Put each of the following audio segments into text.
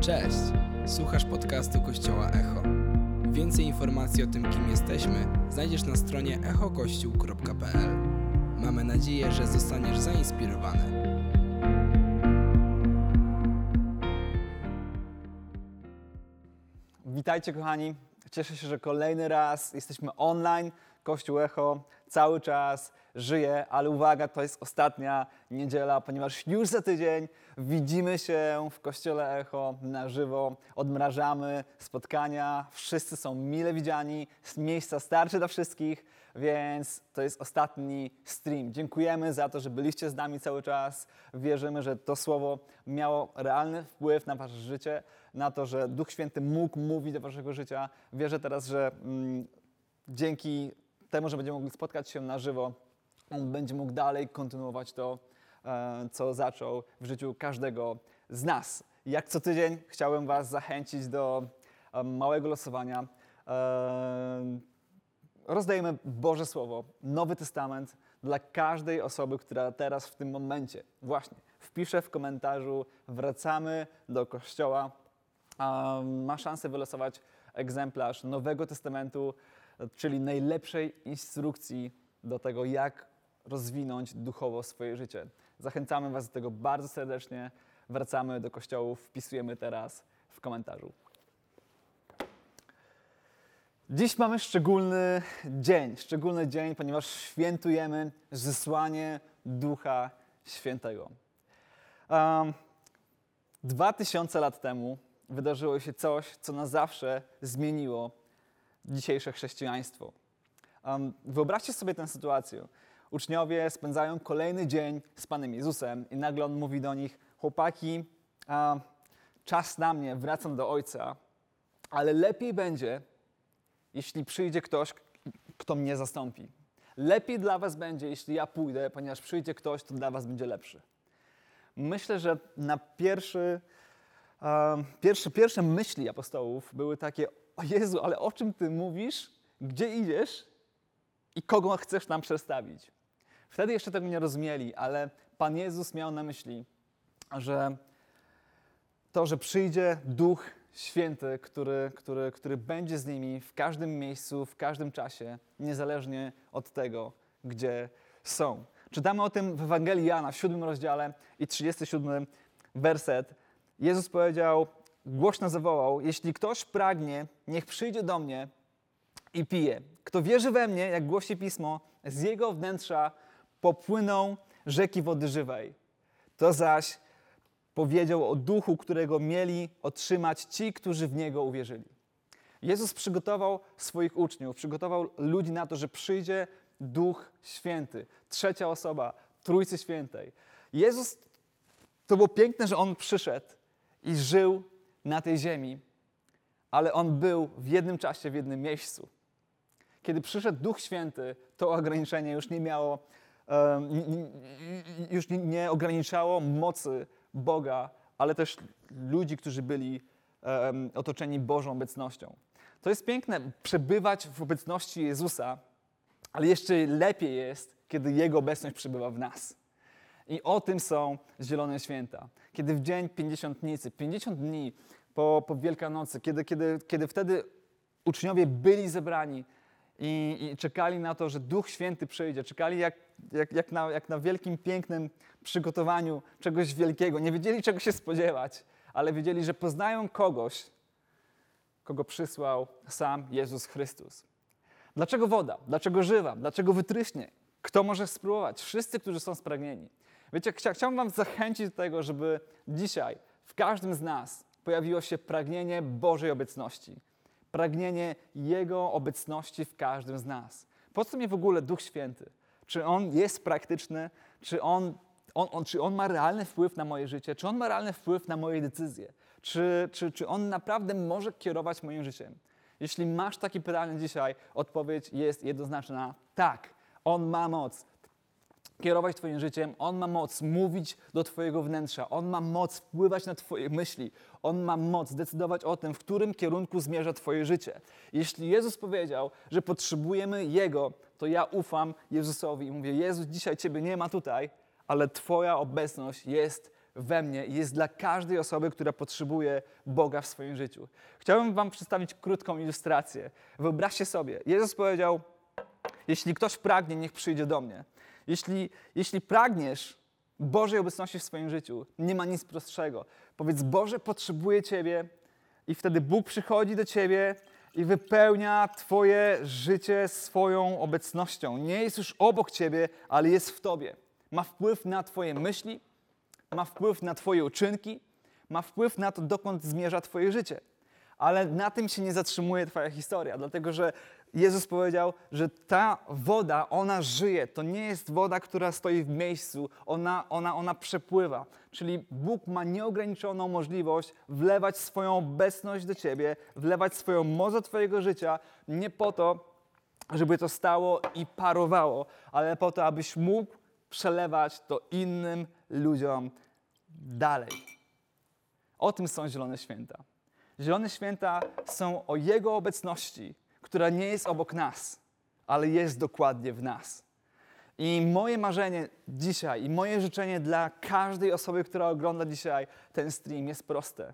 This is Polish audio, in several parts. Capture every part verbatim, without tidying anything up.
Cześć! Słuchasz podcastu Kościoła Echo. Więcej informacji o tym, kim jesteśmy, znajdziesz na stronie echo kościół kropka p l. Mamy nadzieję, że zostaniesz zainspirowany. Witajcie kochani, cieszę się, że kolejny raz jesteśmy online. Kościół Echo cały czas żyje, ale uwaga, to jest ostatnia niedziela, ponieważ już za tydzień widzimy się w Kościele Echo na żywo, odmrażamy spotkania, wszyscy są mile widziani, miejsca starczy dla wszystkich, więc to jest ostatni stream. Dziękujemy za to, że byliście z nami cały czas. Wierzymy, że to słowo miało realny wpływ na wasze życie, na to, że Duch Święty mógł mówić do waszego życia. Wierzę teraz, że mm, dzięki temu, że będziemy mogli spotkać się na żywo, On będzie mógł dalej kontynuować to, co zaczął w życiu każdego z nas. Jak co tydzień chciałem was zachęcić do małego losowania. Rozdajemy Boże Słowo, Nowy Testament dla każdej osoby, która teraz w tym momencie właśnie wpisze w komentarzu wracamy do Kościoła. Ma szansę wylosować egzemplarz Nowego Testamentu, czyli najlepszej instrukcji do tego, jak rozwinąć duchowo swoje życie. Zachęcamy was do tego bardzo serdecznie. Wracamy do kościołów, wpisujemy teraz w komentarzu. Dziś mamy szczególny dzień, szczególny dzień, ponieważ świętujemy zesłanie Ducha Świętego. Um, Dwa tysiące lat temu wydarzyło się coś, co na zawsze zmieniło dzisiejsze chrześcijaństwo. Um, wyobraźcie sobie tę sytuację. Uczniowie spędzają kolejny dzień z Panem Jezusem i nagle On mówi do nich: chłopaki, um, czas na mnie, wracam do Ojca, ale lepiej będzie, jeśli przyjdzie ktoś, kto mnie zastąpi. Lepiej dla was będzie, jeśli ja pójdę, ponieważ przyjdzie ktoś, kto dla was będzie lepszy. Myślę, że na pierwszy, um, pierwsze, pierwsze myśli apostołów były takie: o Jezu, ale o czym Ty mówisz? Gdzie idziesz? I kogo chcesz nam przedstawić? Wtedy jeszcze tego nie rozumieli, ale Pan Jezus miał na myśli, że to, że przyjdzie Duch Święty, który, który, który będzie z nimi w każdym miejscu, w każdym czasie, niezależnie od tego, gdzie są. Czytamy o tym w Ewangelii Jana w siódmym rozdziale i trzydziesty siódmy werset. Jezus powiedział, głośno zawołał: jeśli ktoś pragnie, niech przyjdzie do mnie i pije. Kto wierzy we mnie, jak głosi Pismo, z jego wnętrza popłyną rzeki wody żywej. To zaś powiedział o duchu, którego mieli otrzymać ci, którzy w Niego uwierzyli. Jezus przygotował swoich uczniów, przygotował ludzi na to, że przyjdzie Duch Święty, trzecia osoba Trójcy Świętej. Jezus, to było piękne, że On przyszedł i żył na tej ziemi, ale On był w jednym czasie, w jednym miejscu. Kiedy przyszedł Duch Święty, to ograniczenie już nie miało, um, już nie ograniczało mocy Boga, ale też ludzi, którzy byli um, otoczeni Bożą obecnością. To jest piękne, przebywać w obecności Jezusa, ale jeszcze lepiej jest, kiedy Jego obecność przebywa w nas. I o tym są Zielone Święta. Kiedy w dzień Pięćdziesiątnicy, pięćdziesiąt dni po, po Wielkanocy, kiedy, kiedy, kiedy wtedy uczniowie byli zebrani i, i czekali na to, że Duch Święty przyjdzie, czekali jak, jak, jak, na, jak na wielkim, pięknym przygotowaniu czegoś wielkiego. Nie wiedzieli, czego się spodziewać, ale wiedzieli, że poznają kogoś, kogo przysłał sam Jezus Chrystus. Dlaczego woda? Dlaczego żywa? Dlaczego wytryśnie? Kto może spróbować? Wszyscy, którzy są spragnieni. Wiecie, chcia, chciałbym wam zachęcić do tego, żeby dzisiaj w każdym z nas pojawiło się pragnienie Bożej obecności. Pragnienie Jego obecności w każdym z nas. Po co mi w ogóle Duch Święty? Czy On jest praktyczny? Czy on, on, on, czy on ma realny wpływ na moje życie? Czy On ma realny wpływ na moje decyzje? Czy, czy, czy On naprawdę może kierować moim życiem? Jeśli masz takie pytanie dzisiaj, odpowiedź jest jednoznaczna: tak. On ma moc kierować Twoim życiem, On ma moc mówić do Twojego wnętrza, On ma moc wpływać na Twoje myśli, On ma moc decydować o tym, w którym kierunku zmierza Twoje życie. Jeśli Jezus powiedział, że potrzebujemy Jego, to ja ufam Jezusowi i mówię: Jezus, dzisiaj Ciebie nie ma tutaj, ale Twoja obecność jest we mnie i jest dla każdej osoby, która potrzebuje Boga w swoim życiu. Chciałbym wam przedstawić krótką ilustrację. Wyobraźcie sobie, Jezus powiedział, jeśli ktoś pragnie, niech przyjdzie do mnie. Jeśli, jeśli pragniesz Bożej obecności w swoim życiu, nie ma nic prostszego. Powiedz, Boże, potrzebuję Ciebie i wtedy Bóg przychodzi do Ciebie i wypełnia Twoje życie swoją obecnością. Nie jest już obok Ciebie, ale jest w Tobie. Ma wpływ na Twoje myśli, ma wpływ na Twoje uczynki, ma wpływ na to, dokąd zmierza Twoje życie. Ale na tym się nie zatrzymuje Twoja historia, dlatego że Jezus powiedział, że ta woda, ona żyje. To nie jest woda, która stoi w miejscu, ona, ona, ona przepływa. Czyli Bóg ma nieograniczoną możliwość wlewać swoją obecność do Ciebie, wlewać swoją moc do Twojego życia, nie po to, żeby to stało i parowało, ale po to, abyś mógł przelewać to innym ludziom dalej. O tym są Zielone Święta. Zielone Święta są o Jego obecności, która nie jest obok nas, ale jest dokładnie w nas. I moje marzenie dzisiaj i moje życzenie dla każdej osoby, która ogląda dzisiaj ten stream jest proste.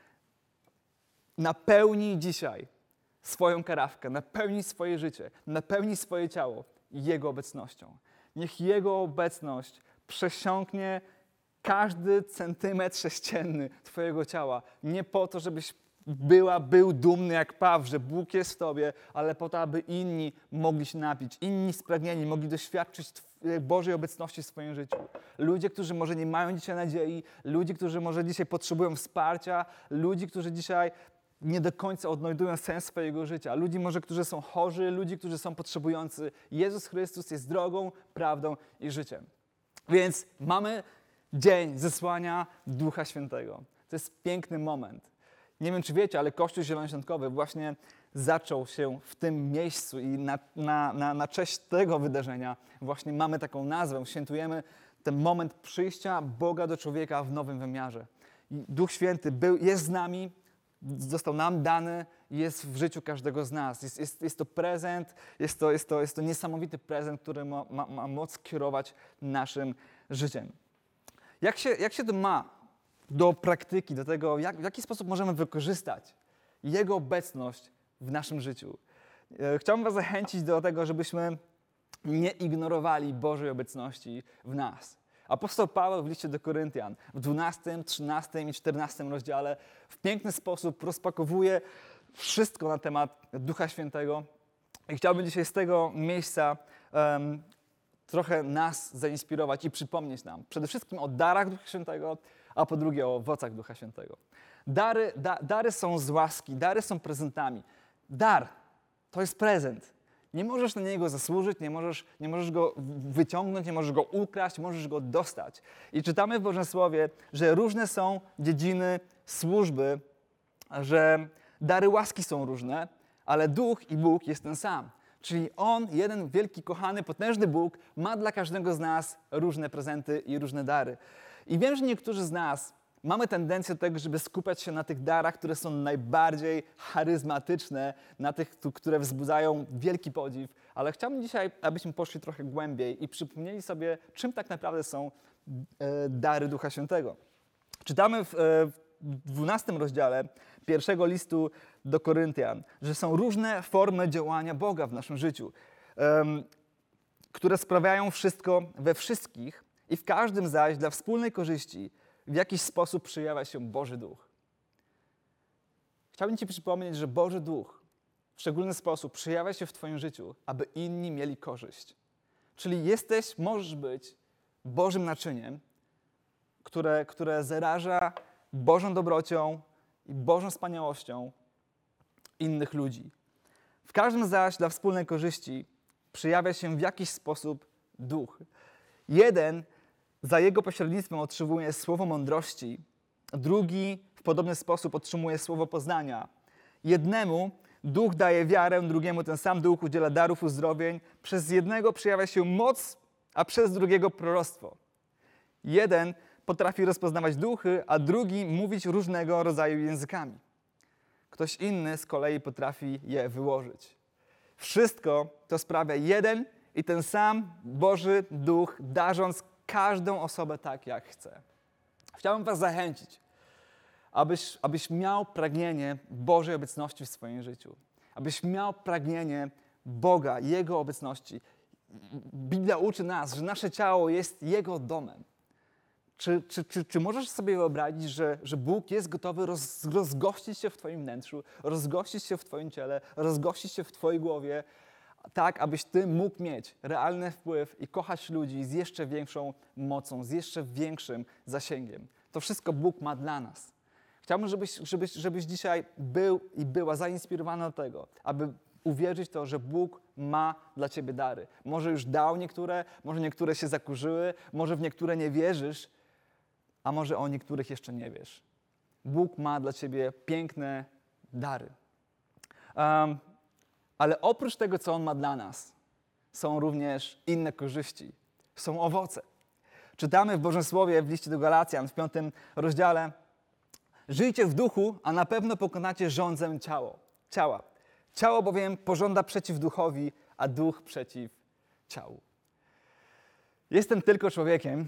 Napełnij dzisiaj swoją karawkę, napełnij swoje życie, napełnij swoje ciało Jego obecnością. Niech Jego obecność przesiąknie każdy centymetr sześcienny Twojego ciała. Nie po to, żebyś była, był dumny jak Paw, że Bóg jest w Tobie, ale po to, aby inni mogli się napić, inni spragnieni mogli doświadczyć Bożej obecności w swoim życiu. Ludzie, którzy może nie mają dzisiaj nadziei, ludzie, którzy może dzisiaj potrzebują wsparcia, ludzie, którzy dzisiaj nie do końca odnajdują sens swojego życia, ludzi może, którzy są chorzy, ludzi, którzy są potrzebujący. Jezus Chrystus jest drogą, prawdą i życiem. Więc mamy dzień zesłania Ducha Świętego. To jest piękny moment. Nie wiem, czy wiecie, ale Kościół Zielonoświątkowy właśnie zaczął się w tym miejscu i na, na, na, na cześć tego wydarzenia właśnie mamy taką nazwę. Świętujemy ten moment przyjścia Boga do człowieka w nowym wymiarze. I Duch Święty był, jest z nami, został nam dany i jest w życiu każdego z nas. Jest, jest, jest to prezent, jest to, jest, to, jest to niesamowity prezent, który ma, ma, ma moc kierować naszym życiem. Jak się, jak się to ma do praktyki, do tego, jak, w jaki sposób możemy wykorzystać Jego obecność w naszym życiu? Chciałbym was zachęcić do tego, żebyśmy nie ignorowali Bożej obecności w nas. Apostoł Paweł w liście do Koryntian w dwunastym, trzynastym i czternastym rozdziale w piękny sposób rozpakowuje wszystko na temat Ducha Świętego. I chciałbym dzisiaj z tego miejsca um, trochę nas zainspirować i przypomnieć nam przede wszystkim o darach Ducha Świętego, a po drugie o owocach Ducha Świętego. Dary, da, dary są z łaski, dary są prezentami. Dar to jest prezent. Nie możesz na niego zasłużyć, nie możesz, nie możesz go wyciągnąć, nie możesz go ukraść, możesz go dostać. I czytamy w Bożym Słowie, że różne są dziedziny służby, że dary łaski są różne, ale Duch i Bóg jest ten sam. Czyli On, jeden wielki, kochany, potężny Bóg, ma dla każdego z nas różne prezenty i różne dary. I wiem, że niektórzy z nas mamy tendencję do tego, żeby skupiać się na tych darach, które są najbardziej charyzmatyczne, na tych, które wzbudzają wielki podziw, ale chciałbym dzisiaj, abyśmy poszli trochę głębiej i przypomnieli sobie, czym tak naprawdę są e, dary Ducha Świętego. Czytamy w, e, w dwunastym rozdziale pierwszego listu do Koryntian, że są różne formy działania Boga w naszym życiu, e, które sprawiają wszystko we wszystkich i w każdym zaś dla wspólnej korzyści w jakiś sposób przejawia się Boży Duch. Chciałbym Ci przypomnieć, że Boży Duch w szczególny sposób przejawia się w Twoim życiu, aby inni mieli korzyść. Czyli jesteś, możesz być Bożym naczyniem, które, które zaraża Bożą dobrocią i Bożą wspaniałością innych ludzi. W każdym zaś dla wspólnej korzyści przejawia się w jakiś sposób Duch. Jeden za jego pośrednictwem otrzymuje słowo mądrości, drugi w podobny sposób otrzymuje słowo poznania. Jednemu Duch daje wiarę, drugiemu ten sam Duch udziela darów uzdrowień. Przez jednego przejawia się moc, a przez drugiego proroctwo. Jeden potrafi rozpoznawać duchy, a drugi mówić różnego rodzaju językami. Ktoś inny z kolei potrafi je wyłożyć. Wszystko to sprawia jeden i ten sam Boży Duch, darząc każdą osobę tak, jak chce. Chciałbym was zachęcić, abyś, abyś miał pragnienie Bożej obecności w swoim życiu. Abyś miał pragnienie Boga, Jego obecności. Biblia uczy nas, że nasze ciało jest Jego domem. Czy, czy, czy, czy możesz sobie wyobrazić, że, że Bóg jest gotowy roz, rozgościć się w twoim wnętrzu, rozgościć się w twoim ciele, rozgościć się w twojej głowie, tak abyś ty mógł mieć realny wpływ i kochać ludzi z jeszcze większą mocą, z jeszcze większym zasięgiem. To wszystko Bóg ma dla nas. Chciałbym, żebyś, żebyś, żebyś dzisiaj był i była zainspirowana do tego, aby uwierzyć w to, że Bóg ma dla ciebie dary. Może już dał niektóre, może niektóre się zakurzyły, może w niektóre nie wierzysz, a może o niektórych jeszcze nie wiesz. Bóg ma dla ciebie piękne dary. Um, ale oprócz tego, co On ma dla nas, są również inne korzyści. Są owoce. Czytamy w Bożym Słowie w liście do Galacjan w piątym rozdziale: żyjcie w duchu, a na pewno pokonacie żądzę ciało, ciała. Ciało bowiem pożąda przeciw duchowi, a duch przeciw ciału. Jestem tylko człowiekiem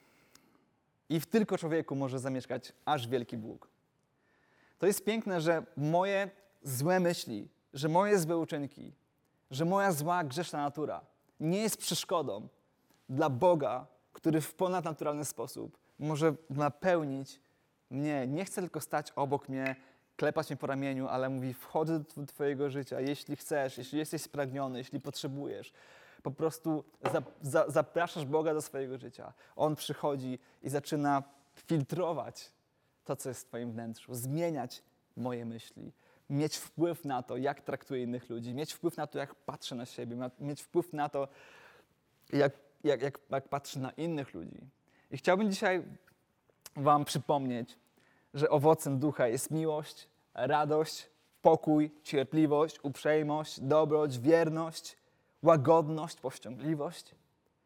i w tylko człowieku może zamieszkać aż wielki Bóg. To jest piękne, że moje złe myśli, że moje złe uczynki, że moja zła, grzeszna natura nie jest przeszkodą dla Boga, który w ponadnaturalny sposób może napełnić mnie. Nie chce tylko stać obok mnie, klepać mnie po ramieniu, ale mówi: wchodzę do twojego życia, jeśli chcesz, jeśli jesteś spragniony, jeśli potrzebujesz. Po prostu za, za, zapraszasz Boga do swojego życia. On przychodzi i zaczyna filtrować to, co jest w twoim wnętrzu, zmieniać moje myśli, mieć wpływ na to, jak traktuję innych ludzi, mieć wpływ na to, jak patrzę na siebie, mieć wpływ na to, jak, jak, jak, jak patrzę na innych ludzi. I chciałbym dzisiaj wam przypomnieć, że owocem ducha jest miłość, radość, pokój, cierpliwość, uprzejmość, dobroć, wierność, łagodność, powściągliwość.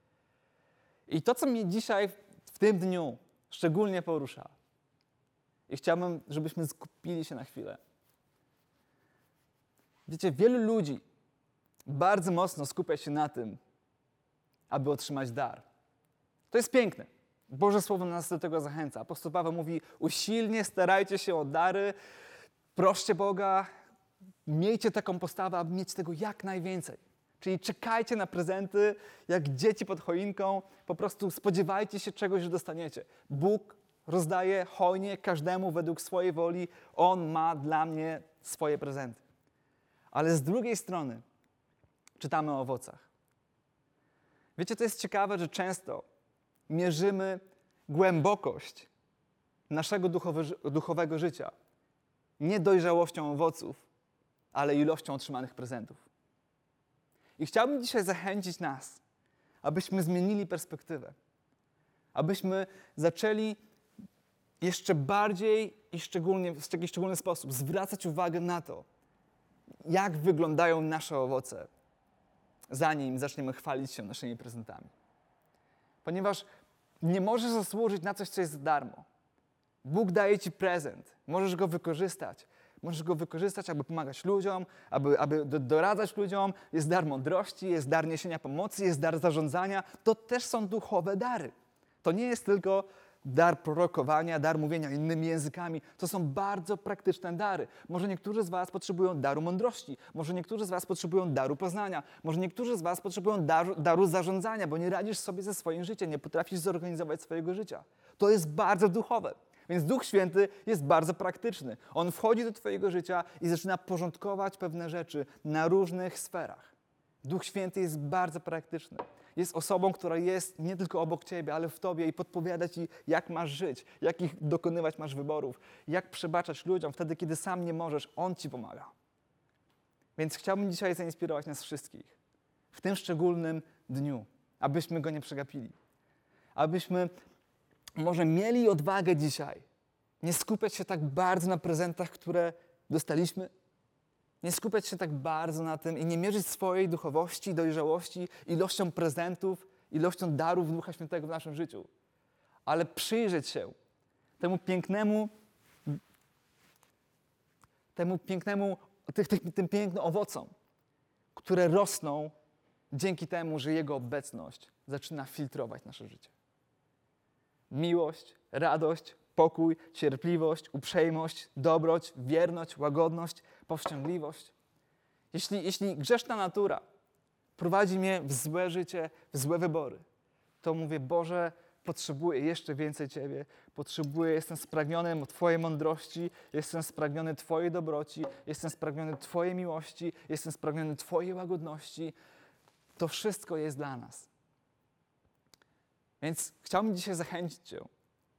I to, co mnie dzisiaj w tym dniu szczególnie porusza, i chciałbym, żebyśmy skupili się na chwilę. Wiecie, wielu ludzi bardzo mocno skupia się na tym, aby otrzymać dar. To jest piękne. Boże Słowo nas do tego zachęca. Apostoł Paweł mówi: usilnie starajcie się o dary, proście Boga, miejcie taką postawę, aby mieć tego jak najwięcej. Czyli czekajcie na prezenty, jak dzieci pod choinką, po prostu spodziewajcie się czegoś, że dostaniecie. Bóg rozdaje hojnie każdemu według swojej woli. On ma dla mnie swoje prezenty. Ale z drugiej strony czytamy o owocach. Wiecie, to jest ciekawe, że często mierzymy głębokość naszego duchowe, duchowego życia nie dojrzałością owoców, ale ilością otrzymanych prezentów. I chciałbym dzisiaj zachęcić nas, abyśmy zmienili perspektywę. Abyśmy zaczęli jeszcze bardziej i szczególnie, w jakiś szczególny sposób zwracać uwagę na to, jak wyglądają nasze owoce, zanim zaczniemy chwalić się naszymi prezentami. Ponieważ nie możesz zasłużyć na coś, co jest za darmo. Bóg daje ci prezent. Możesz go wykorzystać. Możesz go wykorzystać, aby pomagać ludziom, aby, aby doradzać ludziom. Jest dar mądrości, jest dar niesienia pomocy, jest dar zarządzania. To też są duchowe dary. To nie jest tylko dar prorokowania, dar mówienia innymi językami. To są bardzo praktyczne dary. Może niektórzy z was potrzebują daru mądrości. Może niektórzy z was potrzebują daru poznania. Może niektórzy z was potrzebują daru, daru zarządzania, bo nie radzisz sobie ze swoim życiem, nie potrafisz zorganizować swojego życia. To jest bardzo duchowe. Więc Duch Święty jest bardzo praktyczny. On wchodzi do twojego życia i zaczyna porządkować pewne rzeczy na różnych sferach. Duch Święty jest bardzo praktyczny. Jest osobą, która jest nie tylko obok ciebie, ale w tobie i podpowiada ci, jak masz żyć, jakich dokonywać masz wyborów, jak przebaczać ludziom wtedy, kiedy sam nie możesz. On ci pomaga. Więc chciałbym dzisiaj zainspirować nas wszystkich w tym szczególnym dniu, abyśmy go nie przegapili. Abyśmy może mieli odwagę dzisiaj nie skupiać się tak bardzo na prezentach, które dostaliśmy, nie skupiać się tak bardzo na tym i nie mierzyć swojej duchowości, dojrzałości ilością prezentów, ilością darów Ducha Świętego w naszym życiu, ale przyjrzeć się temu pięknemu, temu pięknemu, tym, tym pięknym owocom, które rosną dzięki temu, że Jego obecność zaczyna filtrować nasze życie. miłość, radość, pokój, cierpliwość, uprzejmość, dobroć, wierność, łagodność, powściągliwość. Jeśli, jeśli grzeszna natura prowadzi mnie w złe życie, w złe wybory, to mówię, Boże, potrzebuję jeszcze więcej Ciebie, potrzebuję, jestem spragniony Twojej mądrości, jestem spragniony Twojej dobroci, jestem spragniony Twojej miłości, jestem spragniony Twojej łagodności. To wszystko jest dla nas. Więc chciałbym dzisiaj zachęcić Cię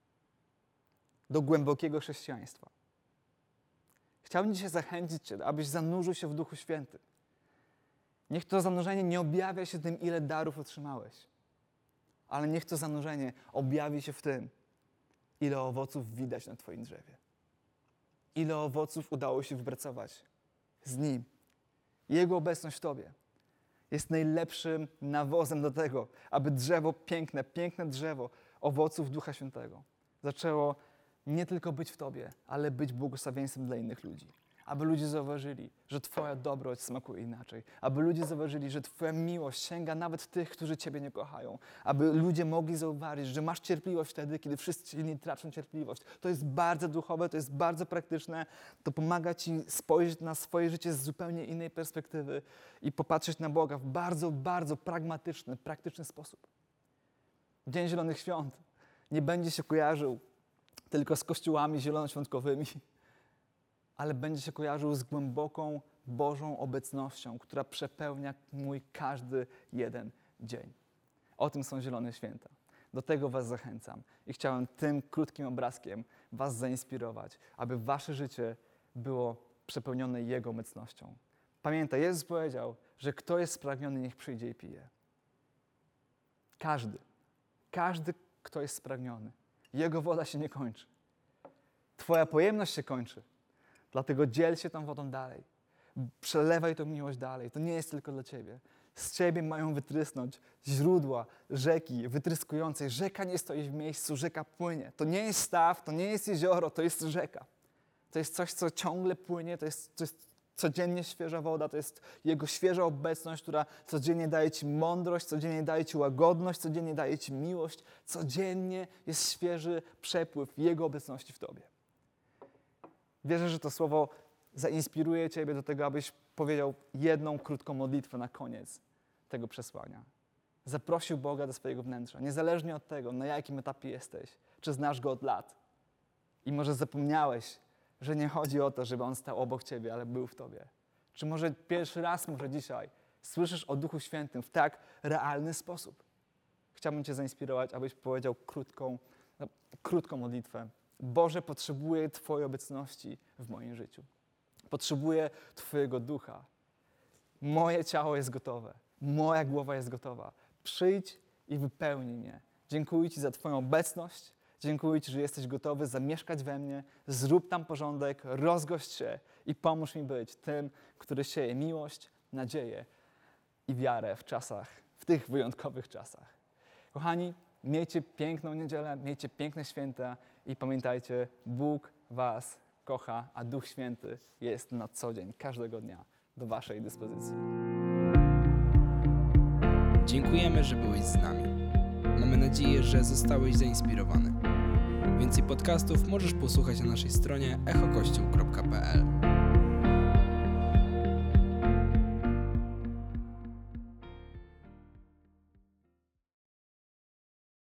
do głębokiego chrześcijaństwa. Chciałbym dzisiaj zachęcić Cię, abyś zanurzył się w Duchu Świętym. Niech to zanurzenie nie objawia się tym, ile darów otrzymałeś, ale niech to zanurzenie objawi się w tym, ile owoców widać na Twoim drzewie. Ile owoców udało się wypracować z Nim. Jego obecność w Tobie jest najlepszym nawozem do tego, aby drzewo piękne, piękne drzewo owoców Ducha Świętego zaczęło nie tylko być w Tobie, ale być błogosławieństwem dla innych ludzi. Aby ludzie zauważyli, że Twoja dobroć smakuje inaczej. Aby ludzie zauważyli, że Twoja miłość sięga nawet tych, którzy Ciebie nie kochają. Aby ludzie mogli zauważyć, że masz cierpliwość wtedy, kiedy wszyscy inni tracą cierpliwość. To jest bardzo duchowe, to jest bardzo praktyczne. To pomaga Ci spojrzeć na swoje życie z zupełnie innej perspektywy i popatrzeć na Boga w bardzo, bardzo pragmatyczny, praktyczny sposób. Dzień Zielonych Świąt nie będzie się kojarzył tylko z kościołami zielonoświątkowymi, ale będzie się kojarzył z głęboką Bożą obecnością, która przepełnia mój każdy jeden dzień. O tym są Zielone Święta. Do tego Was zachęcam i chciałem tym krótkim obrazkiem Was zainspirować, aby Wasze życie było przepełnione Jego obecnością. Pamiętaj, Jezus powiedział, że kto jest spragniony, niech przyjdzie i pije. Każdy, każdy, kto jest spragniony. Jego woda się nie kończy. Twoja pojemność się kończy. Dlatego dziel się tą wodą dalej. Przelewaj tą miłość dalej. To nie jest tylko dla Ciebie. Z Ciebie mają wytrysnąć źródła, rzeki wytryskującej. Rzeka nie stoi w miejscu, rzeka płynie. To nie jest staw, to nie jest jezioro, to jest rzeka. To jest coś, co ciągle płynie, to jest, to jest codziennie świeża woda, to jest Jego świeża obecność, która codziennie daje Ci mądrość, codziennie daje Ci łagodność, codziennie daje Ci miłość. Codziennie jest świeży przepływ Jego obecności w Tobie. Wierzę, że to słowo zainspiruje Ciebie do tego, abyś powiedział jedną krótką modlitwę na koniec tego przesłania. Zaprosił Boga do swojego wnętrza, niezależnie od tego, na jakim etapie jesteś, czy znasz Go od lat. I może zapomniałeś, że nie chodzi o to, żeby On stał obok Ciebie, ale był w Tobie. Czy może pierwszy raz, może dzisiaj, słyszysz o Duchu Świętym w tak realny sposób. Chciałbym Cię zainspirować, abyś powiedział krótką, no, krótką modlitwę. Boże, potrzebuję Twojej obecności w moim życiu. Potrzebuję Twojego Ducha. Moje ciało jest gotowe. Moja głowa jest gotowa. Przyjdź i wypełnij mnie. Dziękuję Ci za Twoją obecność. Dziękuję Ci, że jesteś gotowy zamieszkać we mnie. Zrób tam porządek, rozgość się i pomóż mi być tym, który sieje miłość, nadzieję i wiarę w czasach, w tych wyjątkowych czasach. Kochani, miejcie piękną niedzielę, miejcie piękne święta i pamiętajcie, Bóg Was kocha, a Duch Święty jest na co dzień, każdego dnia do Waszej dyspozycji. Dziękujemy, że byłeś z nami. Mamy nadzieję, że zostałeś zainspirowany. Więcej podcastów możesz posłuchać na naszej stronie echo kościół kropka p l.